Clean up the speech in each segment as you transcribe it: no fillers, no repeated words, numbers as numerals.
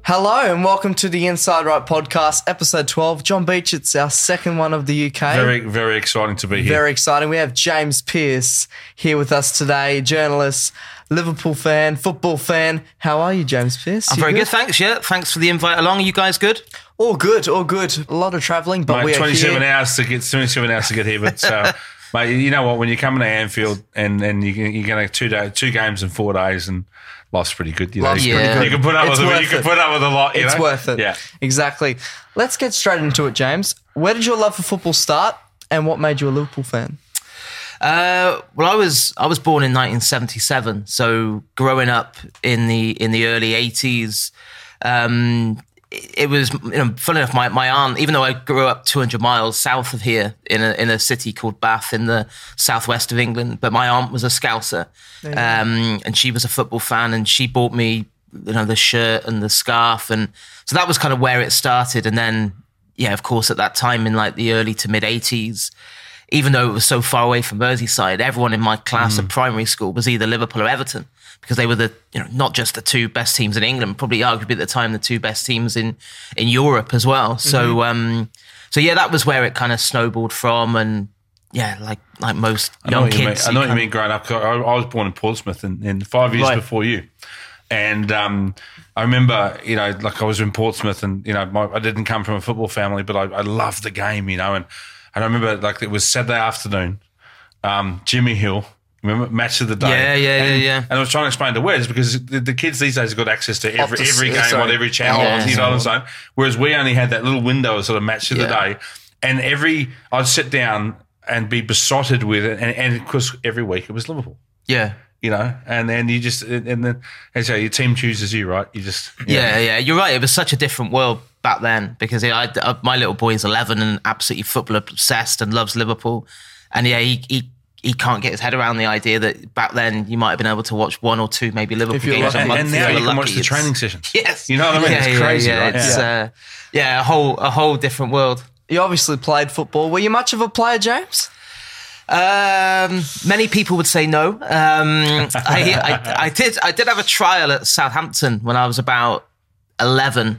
Hello and welcome to the Inside Right podcast, episode 12. John Beach, it's our second one of the UK. Very, very exciting to be here. Very exciting. We have James Pearce here with us today, journalist, Liverpool fan, football fan. How are you, James Pearce? I'm very good, thanks. Yeah, thanks for the invite along. Are you guys good? All good, all good. A lot of travelling, but we are 27 here. hours to get 27 hours to get here. But mate, you know what? When you're coming to Anfield and you're going to two games in 4 days, and life's pretty good. You know? Life's pretty good. You can put up with it. You can put up with a lot. It's worth it. Yeah, exactly. Let's get straight into it, James. Where did your love for football start, and what made you a Liverpool fan? Well, I was born in 1977, so growing up in the early 80s, it was, funny enough, my aunt, even though I grew up 200 miles south of here in a city called Bath in the southwest of England, but my aunt was a Scouser, and she was a football fan, and she bought me, the shirt and the scarf, and so that was kind of where it started. And then, yeah, of course, at that time in like the early to mid 80s, even though it was so far away from Merseyside, everyone in my class at primary school was either Liverpool or Everton, because they were not just the two best teams in England, probably arguably at the time the two best teams in Europe as well. So yeah, that was where it kind of snowballed from. And yeah, like most young kids. I know what you mean growing up. I was born in Portsmouth in 5 years before you. And I remember, like I was in Portsmouth, and I didn't come from a football family, but I loved the game, and I remember like it was Saturday afternoon, Jimmy Hill. Remember, match of the day. Yeah. And I was trying to explain to Wes, because the kids these days have got access to every game on every channel, and so on. Whereas we only had that little window of sort of match of the day. And I'd sit down and be besotted with it. And of course, every week it was Liverpool. Yeah. And then you just, and then, and so your team chooses you, right? You just, yeah. You're right. It was such a different world back then, because my little boy is 11 and absolutely football obsessed and loves Liverpool. And yeah, he can't get his head around the idea that back then you might have been able to watch one or two maybe Liverpool games a month. And now you can watch the training sessions. Yes. You know what I mean? It's crazy, right? It's a whole different world. You obviously played football. Were you much of a player, James? Many people would say no. I did have a trial at Southampton when I was about 11.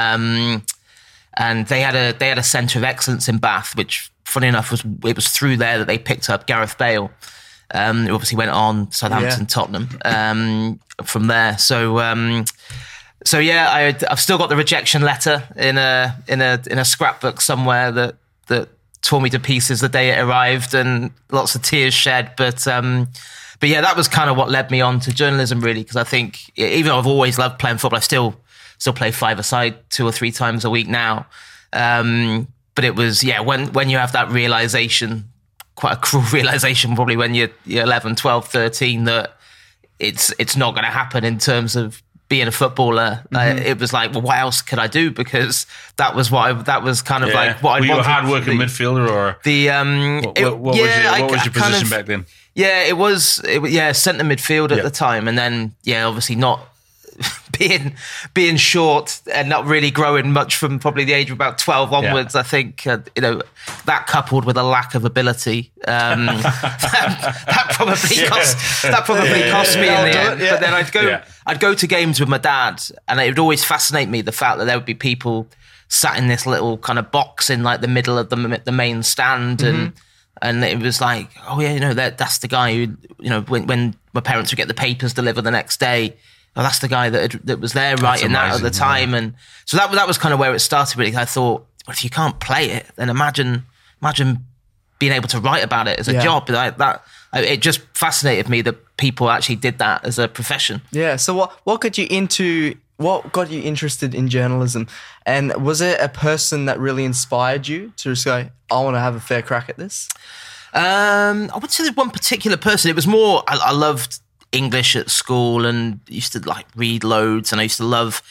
And they had a centre of excellence in Bath, which, funny enough, it was through there that they picked up Gareth Bale. Who obviously went on Southampton, Tottenham from there. So yeah, I've still got the rejection letter in a scrapbook somewhere that tore me to pieces the day it arrived, and lots of tears shed. But yeah, that was kind of what led me on to journalism, really, because I think even though I've always loved playing football, I still play five-a-side 2 or 3 times a week now. But it was, when you have that realization, quite a cruel realization probably when you're 11, 12, 13, that it's not going to happen in terms of being a footballer. It was like, well, what else could I do? Because that was kind of like what I wanted. Were you a hard-working midfielder, or what was your position back then? Yeah, it was centre midfield at the time, and then obviously not being short and not really growing much from probably the age of about 12 onwards. I think that coupled with a lack of ability, that probably cost me in the end. But then I'd go to games with my dad, and it would always fascinate me, the fact that there would be people sat in this little kind of box in like the middle of the main stand, and it was like, oh yeah, that's the guy who, when my parents would get the papers delivered the next day, oh, that's the guy that was there writing that at the time. And so that was kind of where it started, really. I thought, well, if you can't play it, then imagine being able to write about it as a job. It just fascinated me that people actually did that as a profession. Yeah. So what got you interested in journalism? And was it a person that really inspired you to just go, I want to have a fair crack at this? I wouldn't say there's one particular person. It was more, I loved English at school and used to like read loads, and I used to love,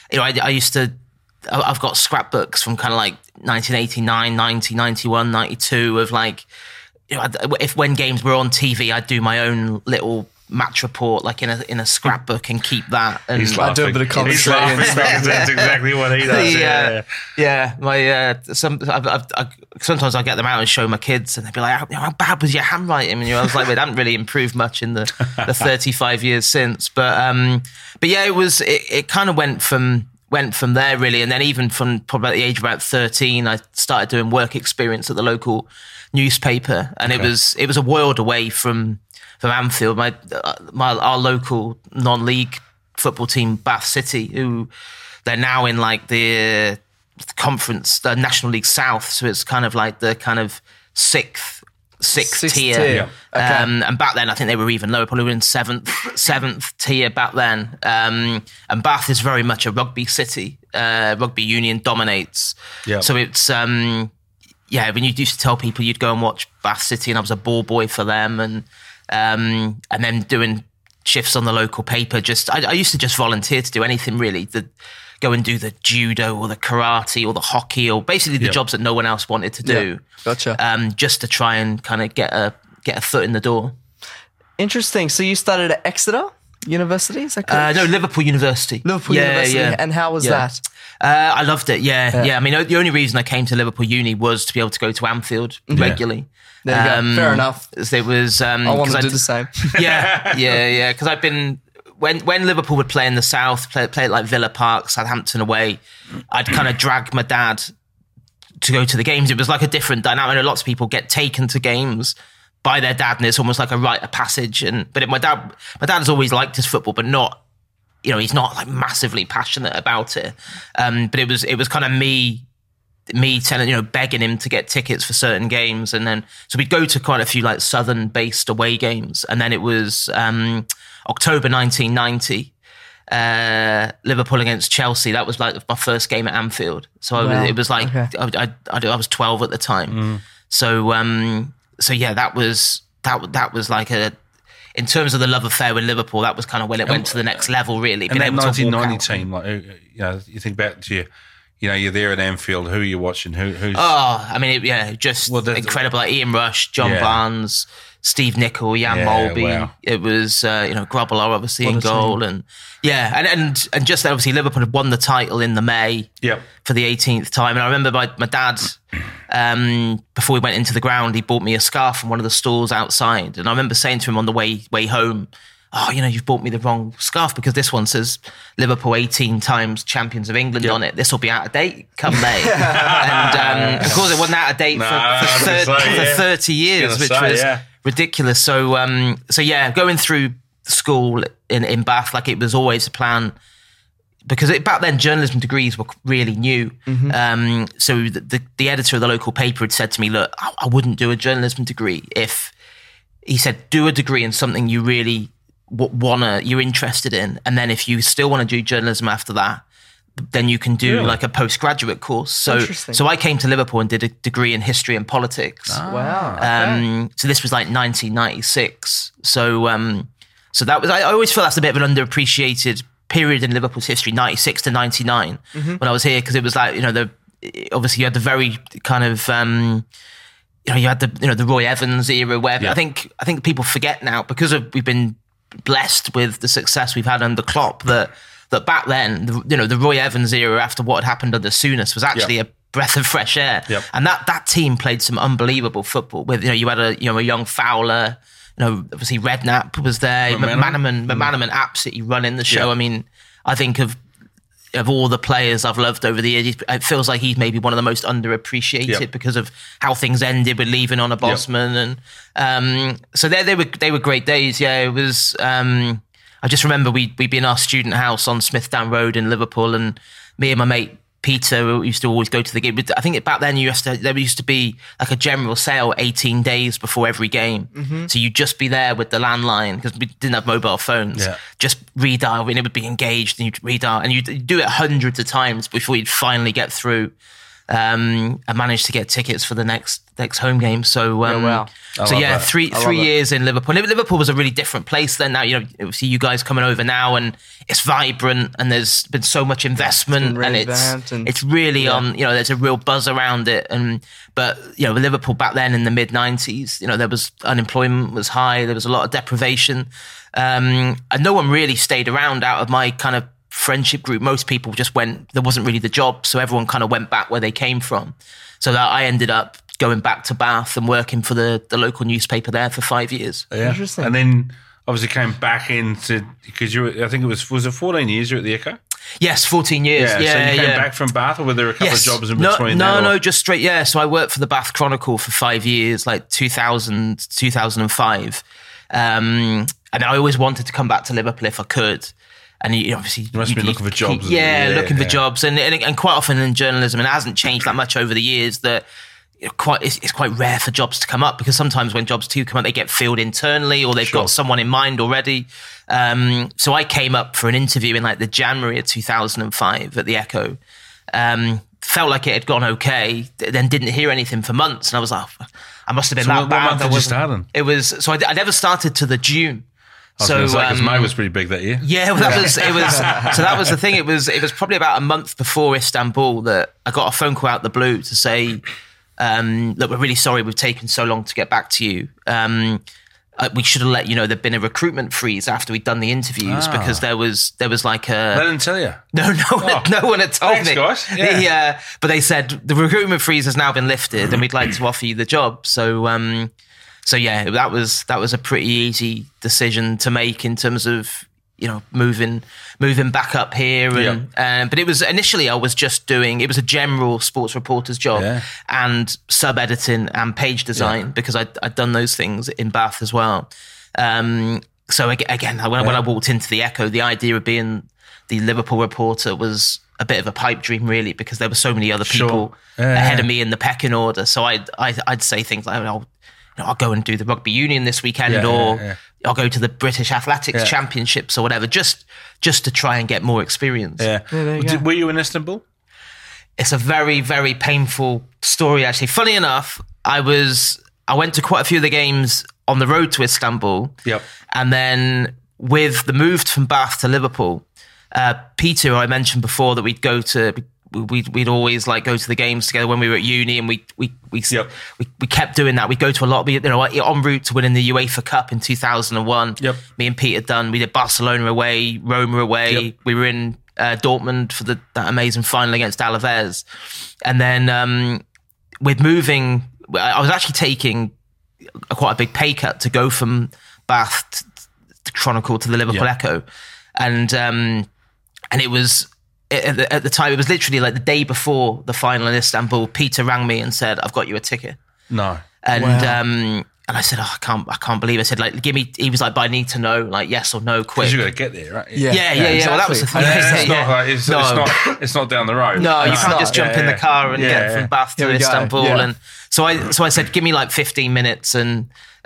I've got scrapbooks from kind of like 1989, 90, 91, 92 of like, when games were on TV, I'd do my own little match report like in a scrapbook and keep that. And he's laughing. I do a bit of commentary. He's laughing. That's exactly what he does. Sometimes I get them out and show my kids, and they'd be like, "How bad was your handwriting?" And I was like, "It hadn't really improved much in the 35 years since." But yeah, it kind of went from went from there really. And then even from probably at the age of about 13, I started doing work experience at the local newspaper, and it was a world away from Anfield. Our local non-league football team, Bath City, who they're now in like the conference, the National League South, so it's kind of like the kind of sixth tier. Yeah. Okay. And back then, I think they were even lower, probably in seventh tier back then. And Bath is very much a rugby city. Rugby union dominates. Yeah. So it's when you used to tell people you'd go and watch Bath City, and I was a ball boy for them, and then doing shifts on the local paper. I used to just volunteer to do anything really. Go and do the judo or the karate or the hockey, or basically the jobs that no one else wanted to do. Gotcha. Just to try and kind of get a foot in the door. Interesting. So you started at Exeter University, is that correct? No, Liverpool University. University. Yeah. And how was that? I loved it. Yeah. I mean, the only reason I came to Liverpool Uni was to be able to go to Anfield regularly. There you go. Fair enough. It was. I want to do the same. Yeah. Because I've been. When Liverpool would play in the south, play at like Villa Park, Southampton away, I'd kind of drag my dad to go to the games. It was like a different dynamic. Lots of people get taken to games by their dad, and it's almost like a rite of passage. But my dad has always liked his football, but not, he's not like massively passionate about it. But it was kind of me telling, begging him to get tickets for certain games, and then so we'd go to quite a few like southern-based away games, and then it was October 1990, Liverpool against Chelsea. That was like my first game at Anfield. So it was like I was 12 at the time. So yeah, that was like in terms of the love affair with Liverpool, that was kind of when it went to the next level, really. And that 1990 team, like you think back to you're there at Anfield. Who are you watching? Who's? Oh, I mean, incredible. Like Ian Rush, John Barnes, Steve Nicol, Jan Molby. Wow. It was, Grobbelaar obviously in goal. And just obviously Liverpool had won the title in the May for the 18th time. And I remember my dad, before we went into the ground, he bought me a scarf from one of the stalls outside. And I remember saying to him on the way home, you've bought me the wrong scarf because this one says Liverpool 18 times champions of England on it. This will be out of date come May. And of course it wasn't out of date for 30 years, which was ridiculous. So going through school in Bath, like it was always a plan, because back then journalism degrees were really new. So the editor of the local paper had said to me, look, I wouldn't do a journalism degree if, he said, do a degree in something you really you're interested in, and then if you still want to do journalism after that, then you can do like a postgraduate course. So I came to Liverpool and did a degree in history and politics. Wow. Okay. So this was like 1996. So that was, I always feel that's a bit of an underappreciated period in Liverpool's history, 96 to 99 when I was here, because it was like, obviously you had the very kind of you had the Roy Evans era where I think people forget now, because we've been blessed with the success we've had under Klopp, that back then, the Roy Evans era after what had happened under Souness was actually a breath of fresh air. And that team played some unbelievable football with, you had a young Fowler, obviously Redknapp was there, McManaman absolutely running the show. I mean, I think of all the players I've loved over the years, it feels like he's maybe one of the most underappreciated because of how things ended with leaving on a Bosman. And so they were great days. Yeah, it was. I just remember we'd be in our student house on Smithdown Road in Liverpool, and me and my mate Peter used to always go to the game. I think back then there used to be like a general sale 18 days before every game. So you'd just be there with the landline, because we didn't have mobile phones. Just redial, and it would be engaged, and you'd redial, and you'd do it hundreds of times before you'd finally get through and manage to get tickets for the next home game. So wow. Three years in Liverpool. Liverpool was a really different place then. Now, see you guys coming over now, and it's vibrant, and there's been so much investment, it's really on. There's a real buzz around it. But Liverpool back then in the mid 90s, there was unemployment was high, there was a lot of deprivation, and no one really stayed around out of my kind of friendship group. Most people just went. There wasn't really the job, so everyone kind of went back where they came from. So that I ended up going back to Bath and working for the local newspaper there for 5 years. Interesting. And then obviously came back into, because I think was it 14 years you were at the Echo? Yes, 14 years. So you came back from Bath, or were there a couple of jobs in between? No, just straight. Yeah, so I worked for the Bath Chronicle for 5 years, like 2000, 2005. And I always wanted to come back to Liverpool if I could. And obviously, you must have been looking for jobs. Looking for jobs, and quite often in journalism, and it hasn't changed that much over the years. That it's quite rare for jobs to come up, because sometimes when jobs do come up, they get filled internally, or they've got someone in mind already. So I came up for an interview in like the January of 2005 at the Echo. Felt like it had gone okay, then didn't hear anything for months, and I was like, I must have been that bad. What month did you start in? It was so I never started to the June. So because May was pretty big that year. Yeah, well, that was the thing. It was probably about a month before Istanbul that I got a phone call out the blue to say, look, we're really sorry we've taken so long to get back to you. We should have let you know there'd been a recruitment freeze after we'd done the interviews, because there was like a... They didn't tell you? No one had told me. Thanks, guys. Yeah. But they said the recruitment freeze has now been lifted and we'd like to offer you the job. So yeah, that was a pretty easy decision to make in terms of, moving back up here. But it was initially I was just it was a general sports reporter's job and sub editing and page design, because I'd done those things in Bath as well. So again, when I walked into the Echo, the idea of being the Liverpool reporter was a bit of a pipe dream, really, because there were so many other people ahead of me in the pecking order. So I'd say things like, I'll go and do the rugby union this weekend, I'll go to the British Athletics Championships or whatever, just to try and get more experience. Were you in Istanbul? It's a very, very painful story, actually. Funny enough, I went to quite a few of the games on the road to Istanbul. And then with the move from Bath to Liverpool, Peter, who I mentioned before that we'd always like go to the games together when we were at uni, and we kept doing that. We'd go to a lot. En route to winning the UEFA Cup in 2001. Me and Pete we did Barcelona away, Roma away. We were in Dortmund for that amazing final against Alaves. And then with moving, I was actually taking quite a big pay cut to go from Bath to Chronicle to the Liverpool Echo. And it was... At the time, it was literally like the day before the final in Istanbul. Peter rang me and said, "I've got you a ticket." No, and and I said, "Oh, I can't believe it." I said, "Like, give me." He was like, "But I need to know, like, yes or no, quick." Because you got to get there, right? Yeah. Exactly. Well, that was the thing. It's not down the road. No, you can't just jump in the car and get from Bath to Istanbul. And so I said, "Give me like 15 minutes," and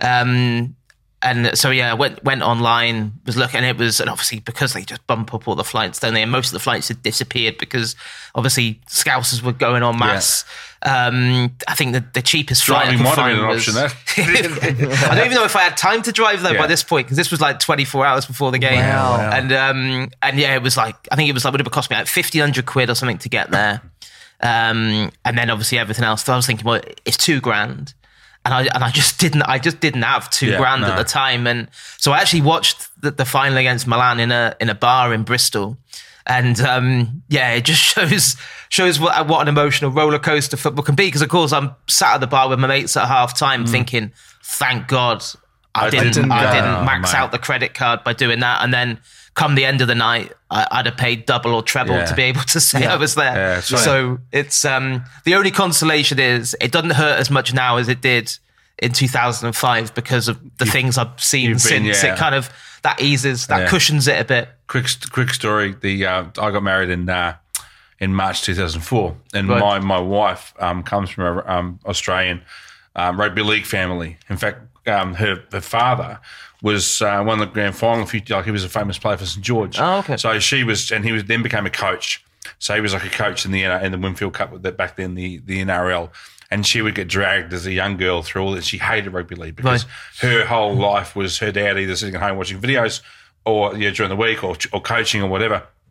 so I went online, was looking, and obviously because they just bump up all the flights, don't they? And most of the flights had disappeared because obviously Scousers were going en masse. I think the cheapest flight I could find was... An option there. I don't even know if I had time to drive though by this point, because this was like 24 hours before the game. Wow. And it was like, I think it was like, would have cost me like 1,500 quid or something to get there. And then obviously everything else. So I was thinking, well, it's $2,000. And I just didn't have $2,000 at the time. And so I actually watched the final against Milan in a bar in Bristol. And it just shows what an emotional roller coaster football can be. Because of course I'm sat at the bar with my mates at half time thinking, thank God I didn't max out the credit card by doing that. And then come the end of the night, I'd have paid double or treble to be able to say I was there. Yeah, right. So it's the only consolation is it doesn't hurt as much now as it did in 2005 because of the things I've seen since. It kind of cushions it a bit. Quick story. I got married in March 2004, and my wife comes from an Australian rugby league family. In fact, her father was won the grand final. He was a famous player for St George. Oh, okay. So he then became a coach. So he was like a coach in the Winfield Cup back then, the NRL. And she would get dragged as a young girl through all this. She hated rugby league because her whole life was her dad either sitting at home watching videos or during the week or coaching or whatever.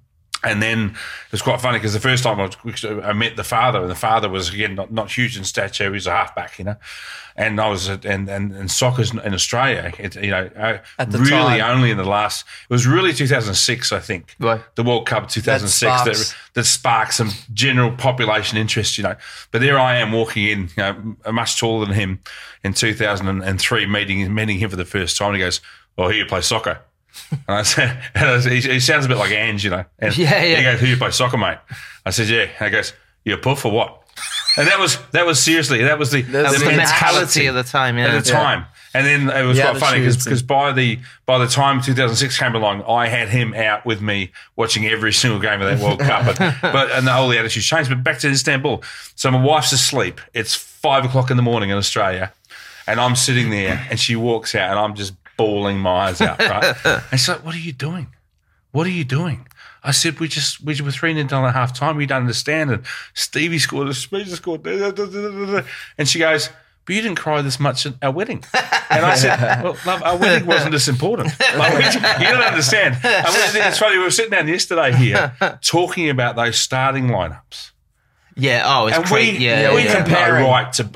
And then it was quite funny because the first time I met the father, and the father was, again, not huge in stature. He was a halfback, And I was and soccer's in Australia, at the really time. Only in the last. It was really 2006, I think. Right. The World Cup 2006 that sparked some general population interest. But there I am walking in, much taller than him, in 2003, meeting him for the first time. And he goes, "Oh, here you play soccer." And I said, he sounds a bit like Ange, And He goes, "Who you play soccer, mate?" I said, "Yeah." And he goes, "You a puff or what?" And that was seriously, that was the mentality of the time, at the time. And then it was quite funny because by the time 2006 came along, I had him out with me watching every single game of that World Cup. And all the attitude changed. But back to Istanbul. So my wife's asleep. It's 5 o'clock in the morning in Australia, and I'm sitting there, and she walks out, and I'm just bawling my eyes out, right? And she's like, "What are you doing? What are you doing?" I said, we were 3-0 down at half time. We don't understand. And Stevie scored, Speezer scored. And she goes, "But you didn't cry this much at our wedding." And I said, "Well, love, our wedding wasn't this important. You don't understand." It's funny, we were sitting down yesterday here talking about those starting lineups. Yeah, it's great. We compare right to,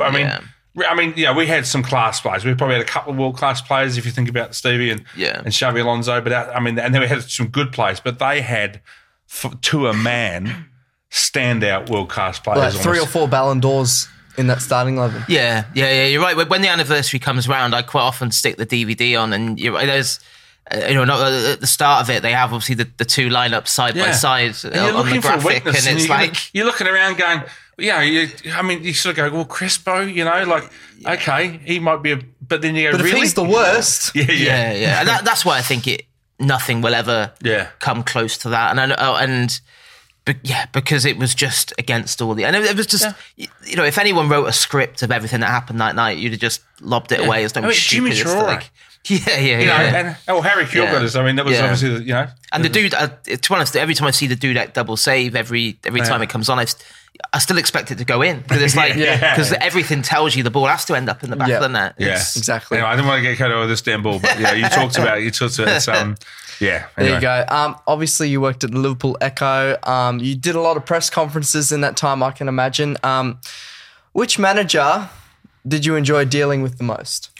we had some class players. We probably had a couple of world-class players, if you think about Stevie and Xabi Alonso. But and then we had some good players. But they had, to a man, standout world-class players. Like 3 or 4 Ballon d'Ors in that starting level. Yeah. You're right. When the anniversary comes around, I quite often stick the DVD on, and there's. At the start of it, they have obviously the 2 lineups side by side on the graphic, and it's you're looking around going, you sort of go, well, Crespo, okay, he might be but then you go, but really? If he's the worst, and that's why I think nothing will ever come close to that, because it was just against all and it was just if anyone wrote a script of everything that happened that night, you'd have just lobbed it away as Jimmy Traore. And Harry Kewell got us. I mean, that was obviously, And the dude, to be honest, every time I see the Dudek double save, every time it comes on, I still expect it to go in, because it's because everything tells you the ball has to end up in the back of the net. Yeah, exactly. Anyway, I didn't want to get cut over this damn ball, but you talked about some. Anyway. There you go. Obviously, you worked at the Liverpool Echo. You did a lot of press conferences in that time, I can imagine. Which manager did you enjoy dealing with the most?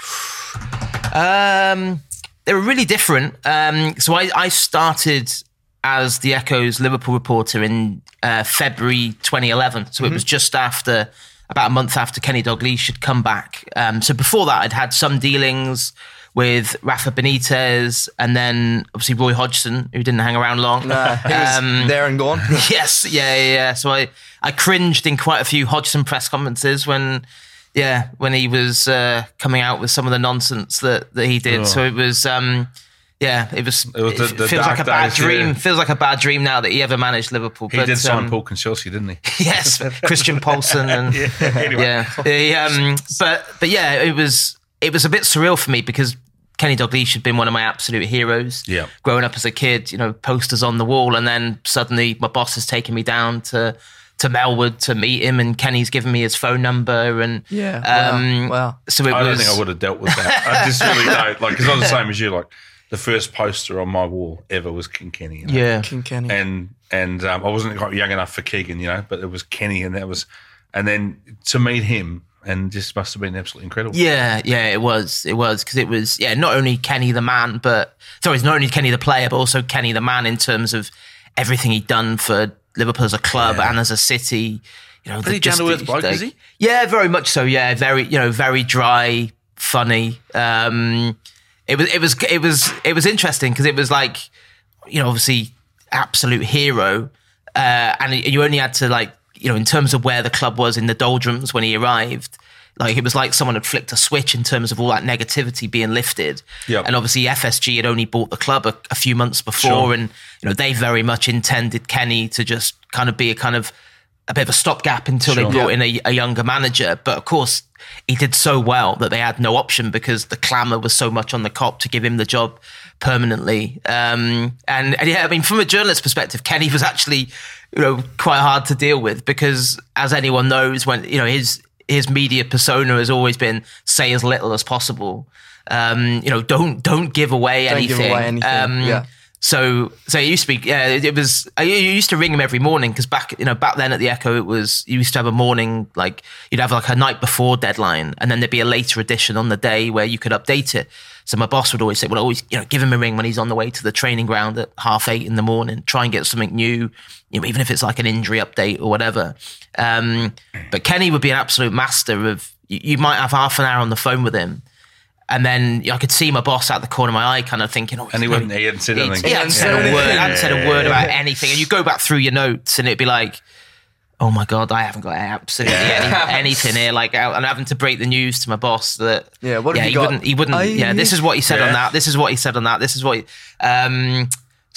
They were really different. So I started as the Echo's Liverpool reporter in February 2011. So it was just about a month after Kenny Dalglish had come back. So before that, I'd had some dealings with Rafa Benitez, and then obviously Roy Hodgson, who didn't hang around long. He was there and gone. Yes, yeah. So I cringed in quite a few Hodgson press conferences when he was coming out with some of the nonsense that he did. So it was, it feels like a bad dream. Yeah. Feels like a bad dream now that he ever managed Liverpool. He did sign Paul Chelsea, didn't he? Yes, Christian Poulsen, and it was a bit surreal for me, because Kenny Dalglish had been one of my absolute heroes. Yeah, growing up as a kid, posters on the wall, and then suddenly my boss has taken me down to Melwood to meet him, and Kenny's given me his phone number, and wow. So I don't think I would have dealt with that. I just really don't, because I was the same as you. The first poster on my wall ever was King Kenny. King Kenny, and I wasn't quite young enough for Keegan, but it was Kenny, and then to meet him. And just must have been absolutely incredible. Yeah, it was because it was not only Kenny the man, not only Kenny the player, but also Kenny the man in terms of everything he'd done for Liverpool as a club and as a city. Pretty down to earth bloke, is he? Yeah, very much so. Yeah, very dry, funny. It was interesting, because it was obviously absolute hero, and you only had to in terms of where the club was in the doldrums when he arrived, it was like someone had flicked a switch in terms of all that negativity being lifted. Yep. And obviously FSG had only bought the club a few months before, and they very much intended Kenny to just kind of be a bit of a stopgap until they brought in a younger manager. But of course, he did so well that they had no option, because the clamour was so much on the Kop to give him the job permanently. And from a journalist perspective, Kenny was actually quite hard to deal with, because as anyone knows, when his media persona has always been say as little as possible. Don't give away anything. So it used to be, it was, you used to ring him every morning because back then at the Echo, you used to have a morning, like you'd have like a night before deadline and then there'd be a later edition on the day where you could update it. So my boss would always say, well, always, give him a ring when he's on the way to the training ground at 8:30 in the morning, try and get something new, even if it's like an injury update or whatever. But Kenny would be an absolute master of, you might have half an hour on the phone with him. And then I could see my boss out the corner of my eye kind of thinking, and he hadn't said anything. He hadn't said a word about anything. And you go back through your notes and it'd be like, oh my God, I haven't got absolutely anything here. Like, I'm having to break the news to my boss that, what have you got? He wouldn't, this is what he said on that. This is what he said on that. This is what, it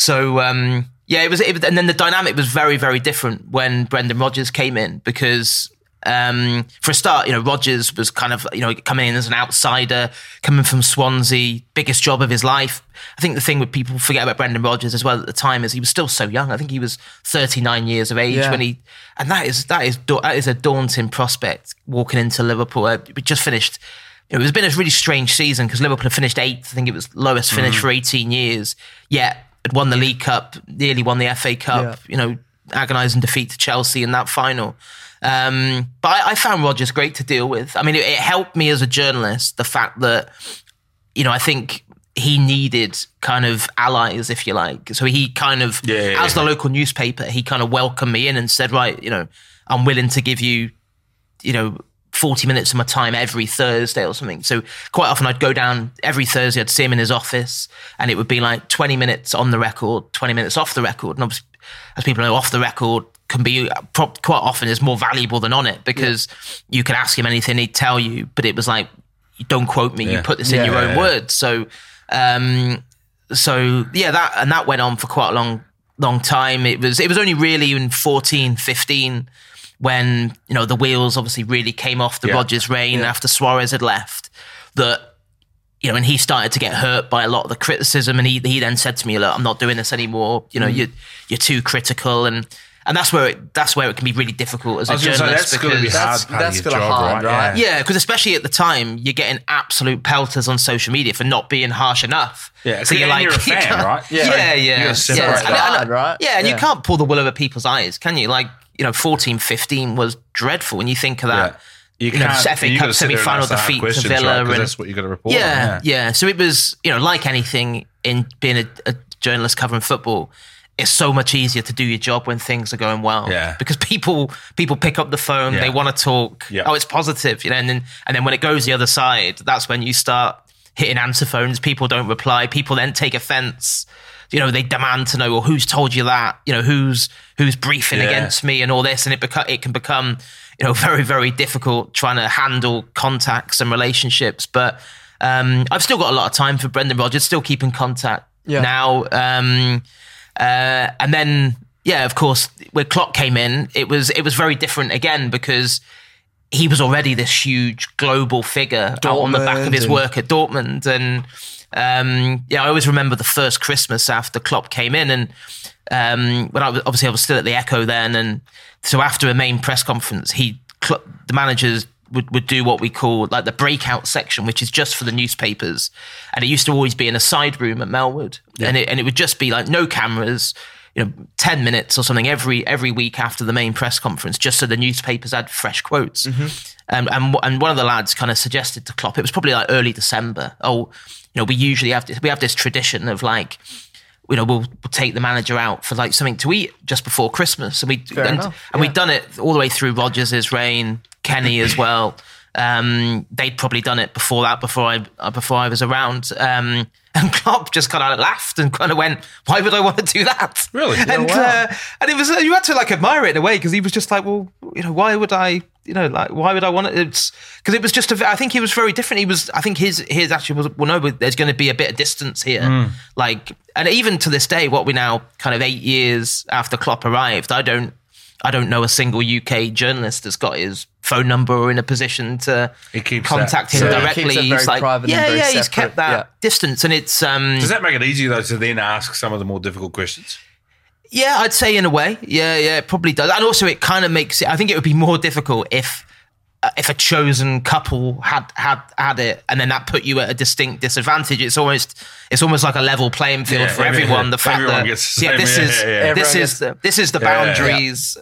was, and then the dynamic was very, very different when Brendan Rodgers came in because, for a start, Rodgers was kind of, coming in as an outsider, coming from Swansea, biggest job of his life. I think the thing that people forget about Brendan Rodgers as well at the time is he was still so young. I think he was 39 years of age and that is a daunting prospect walking into Liverpool. We just finished. It was been a really strange season because Liverpool had finished 8th. I think it was lowest finish for 18 years. Yet had won the League Cup, nearly won the FA Cup. Agonising defeat to Chelsea in that final. But I found Rodgers great to deal with. I mean, it helped me as a journalist, the fact that, I think he needed kind of allies, if you like. So he kind of, as the local newspaper, he kind of welcomed me in and said, right, I'm willing to give you, 40 minutes of my time every Thursday or something. So quite often I'd go down every Thursday, I'd see him in his office and it would be like 20 minutes on the record, 20 minutes off the record. And obviously, as people know, off the record can be quite often is more valuable than on it because you could ask him anything, he'd tell you, but it was like, you don't quote me, you put this in your own words. So, that went on for quite a long time. It was only really in 14, 15 when, the wheels obviously really came off the Rodgers reign after Suarez had left that, and he started to get hurt by a lot of the criticism and he then said to me, look, I'm not doing this anymore. You're too critical and that's where it can be really difficult as a journalist. That's hard, right? Yeah, because especially at the time, you're getting absolute pelters on social media for not being harsh enough. Yeah, so you're a fan, right? Yeah. Right? Yeah, and you can't pull the wool over people's eyes, can you? Like, 14, 15 was dreadful when you think of that. You can't, FA Cup semi-final defeat to Villa. Right? That's what you got to report. Yeah. So it was, like anything in being a journalist covering football, it's so much easier to do your job when things are going well. Yeah. Because people pick up the phone, they want to talk. Yeah. Oh, it's positive, and then when it goes the other side, that's when you start hitting answer phones. People don't reply. People then take offense. They demand to know, well, who's told you that? Who's briefing against me and all this, and it can become, very, very difficult trying to handle contacts and relationships. But I've still got a lot of time for Brendan Rodgers. Still keep in contact now. And then, of course, when Klopp came in, it was very different again because he was already this huge global figure out on the back of his work at Dortmund. And I always remember the first Christmas after Klopp came in, and when I was still at the Echo then, and so after a main press conference, the managers would do what we call like the breakout section, which is just for the newspapers. And it used to always be in a side room at Melwood. Yeah. And it would just be like no cameras, 10 minutes or something every week after the main press conference, just so the newspapers had fresh quotes. Mm-hmm. And one of the lads kind of suggested to Klopp, it was probably like early December. We usually have this tradition of like, we'll take the manager out for like something to eat just before Christmas. And we'd done it all the way through Rodgers' reign, Kenny as well. They'd probably done it before that, before I was around. And Klopp just kind of laughed and kind of went, "Why would I want to do that?" Really? And it was, you had to like admire it in a way because he was just like, "Well, why would I? Why would I want it?" It's because it was just I think he was very different. I think his actually was, well, no, there's going to be a bit of distance here. Like, and even to this day, what we now kind of 8 years after Klopp arrived, I don't know a single UK journalist that's got his phone number or in a position to contact him directly. He's like, he's kept that distance, and it's. Does that make it easier though to then ask some of the more difficult questions? Yeah, I'd say in a way. Yeah, it probably does, and also it kind of makes it. I think it would be more difficult if if a chosen couple had it, and then that put you at a distinct disadvantage, it's almost like a level playing field for everyone. The fact that this is the boundaries.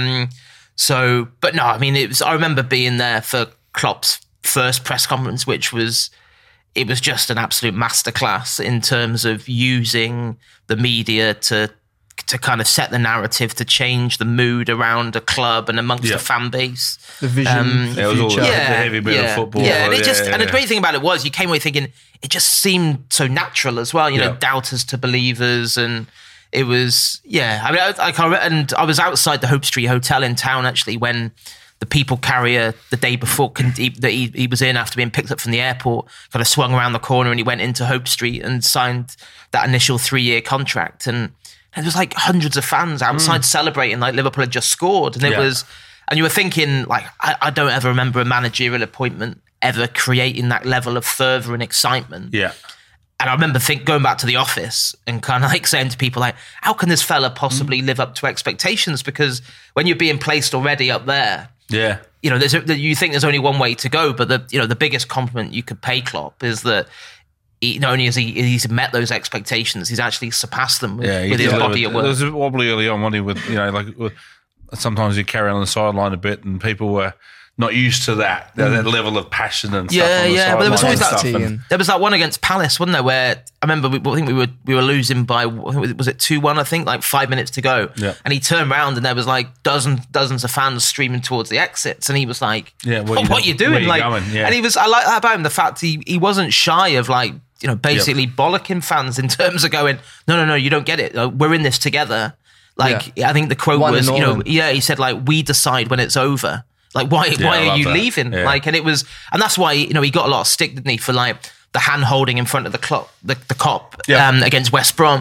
So, but no, I mean, I remember being there for Klopp's first press conference, which was just an absolute masterclass in terms of using the media to kind of set the narrative, to change the mood around a club and amongst the fan base. The vision, it was all the heavy bit of football. Yeah, and and the great thing about it was you came away thinking it just seemed so natural as well. You know, doubters to believers, and it was I mean, I was outside the Hope Street Hotel in town actually when the people carrier the day before that he was in after being picked up from the airport kind of swung around the corner and he went into Hope Street and signed that initial 3-year contract, and there was like hundreds of fans outside celebrating like Liverpool had just scored. And it was, and you were thinking like, I don't ever remember a managerial appointment ever creating that level of fervour and excitement. Yeah. And I remember going back to the office and kind of like saying to people like, how can this fella possibly live up to expectations? Because when you're being placed already up there, you know, you think there's only one way to go, but the biggest compliment you could pay Klopp is that not only has he's met those expectations, he's actually surpassed them with his body of work. It was wobbly early on, wasn't he? With, you know, like sometimes you carry on the sideline a bit, and people were not used to that level of passion and stuff. But there was always that. There was that one against Palace, wasn't there? Where I remember I think we were losing by, was it 2-1? I think, like 5 minutes to go, and he turned around and there was like dozens of fans streaming towards the exits, and he was like, "What are you doing?" Like, and he was. I like that about him, the fact he wasn't shy of like, you know, basically bollocking fans in terms of going, no, you don't get it. We're in this together. Like, I think the quote was, you know, he said like, we decide when it's over. Like, why are you leaving? Yeah. Like, and it was, and that's why, you know, he got a lot of stick, didn't he, for like the hand holding in front of the Kop against West Brom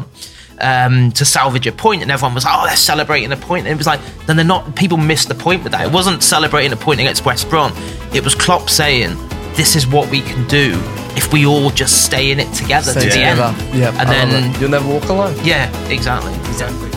to salvage a point, and everyone was like, oh, they're celebrating a point. And it was like, then they're not. People missed the point with that. It wasn't celebrating a point against West Brom. It was Klopp saying, this is what we can do if we all just stay in it together to the end. Yeah, and then you'll never walk alone. Yeah, exactly.